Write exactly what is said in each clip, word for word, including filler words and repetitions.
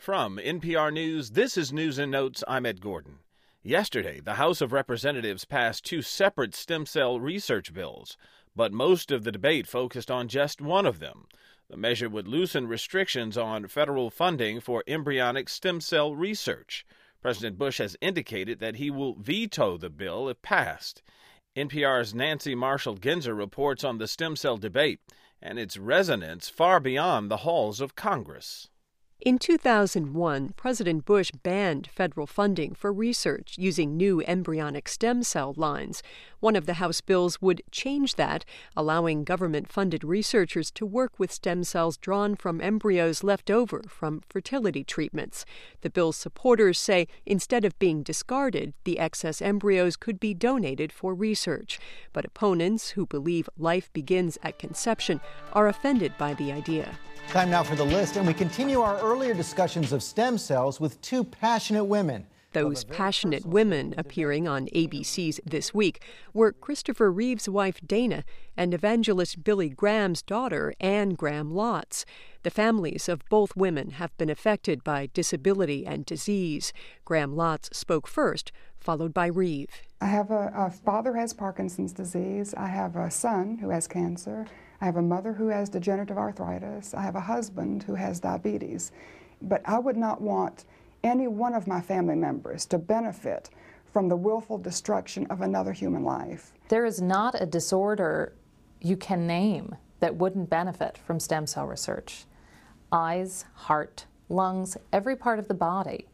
From N P R News, this is News and Notes. I'm Ed Gordon. Yesterday, the House of Representatives passed two separate stem cell research bills, but most of the debate focused on just one of them. The measure would loosen restrictions on federal funding for embryonic stem cell research. President Bush has indicated that he will veto the bill if passed. N P R's Nancy Marshall-Genzer reports on the stem cell debate and its resonance far beyond the halls of Congress. In two thousand one, President Bush banned federal funding for research using new embryonic stem cell lines. One of the House bills would change that, allowing government-funded researchers to work with stem cells drawn from embryos left over from fertility treatments. The bill's supporters say instead of being discarded, the excess embryos could be donated for research. But opponents, who believe life begins at conception, are offended by the idea. Time now for the list, and we continue our earlier discussions of stem cells with two passionate women. Those passionate women appearing on A B C's This Week were Christopher Reeve's wife Dana and evangelist Billy Graham's daughter Anne Graham-Lotz. The families of both women have been affected by disability and disease. Graham-Lotz spoke first, followed by Reeve. I have a, a father who has Parkinson's disease. I have a son who has cancer. I have a mother who has degenerative arthritis. I have a husband who has diabetes. But I would not want any one of my family members to benefit from the willful destruction of another human life. There is not a disorder you can name that wouldn't benefit from stem cell research. Eyes, heart, lungs, every part of the body.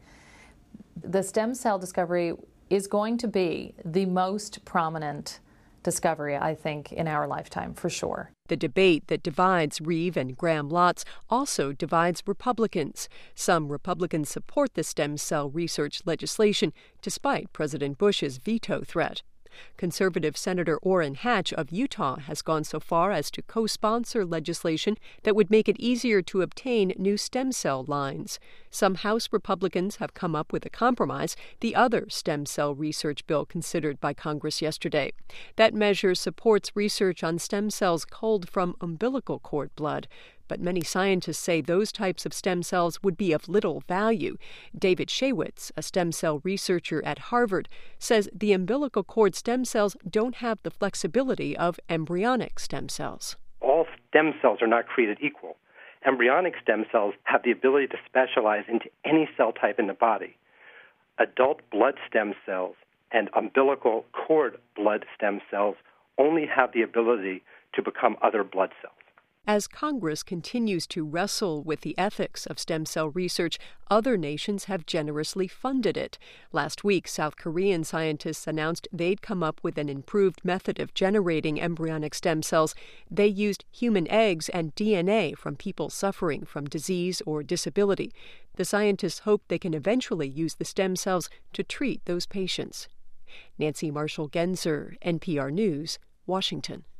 The stem cell discovery is going to be the most prominent discovery, I think, in our lifetime, for sure. The debate that divides Reeve and Graham-Lotz also divides Republicans. Some Republicans support the stem cell research legislation, despite President Bush's veto threat. Conservative Senator Orrin Hatch of Utah has gone so far as to co-sponsor legislation that would make it easier to obtain new stem cell lines. Some House Republicans have come up with a compromise, the other stem cell research bill considered by Congress yesterday. That measure supports research on stem cells culled from umbilical cord blood. But many scientists say those types of stem cells would be of little value. David Shaywitz, a stem cell researcher at Harvard, says the umbilical cord stem cells don't have the flexibility of embryonic stem cells. All stem cells are not created equal. Embryonic stem cells have the ability to specialize into any cell type in the body. Adult blood stem cells and umbilical cord blood stem cells only have the ability to become other blood cells. As Congress continues to wrestle with the ethics of stem cell research, other nations have generously funded it. Last week, South Korean scientists announced they'd come up with an improved method of generating embryonic stem cells. They used human eggs and D N A from people suffering from disease or disability. The scientists hope they can eventually use the stem cells to treat those patients. Nancy Marshall-Genzer, N P R News, Washington.